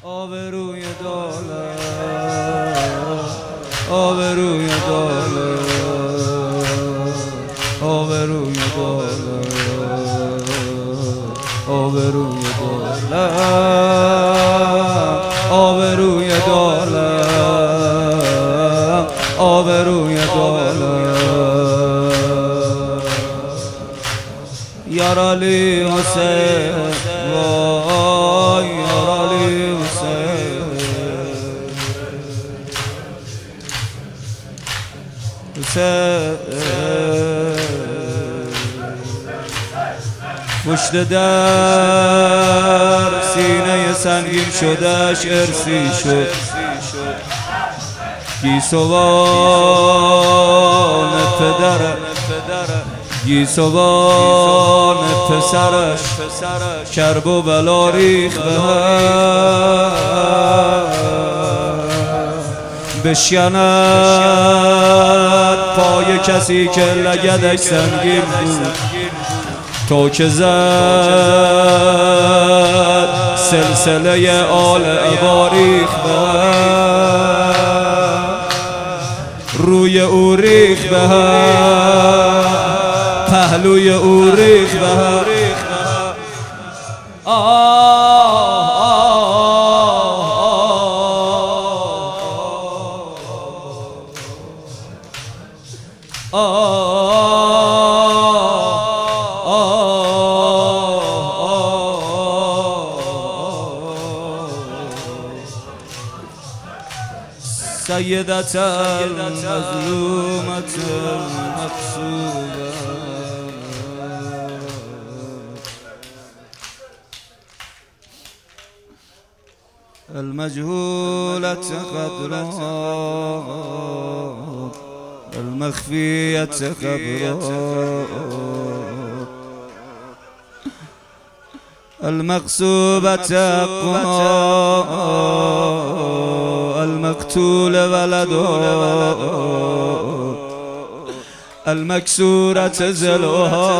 آبروی دولت، آبروی دولت، آبروی دولت، آبروی دولت، آبروی دولت، آبروی دولت. یار علی حسین، وای یار علی حسین، حسین پشت در سینه سنگین شدش ارسی شد، گیسوان پدر گیسوان پسرش کرب و بلا ریخ به هم، بشکند پای کسی که لگدش سنگین بود، تا که زد سلسله آل عبا ریخ به هم، روی او ریخ به هم، پهلوی او ریخ به هم. سیدت المظلومة المقصودة المجهولة قدرها المخفية خبرها المغصوبة حقها المقتول ولدها المكسورة زلها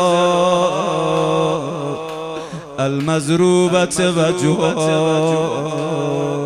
المزروبة وجهها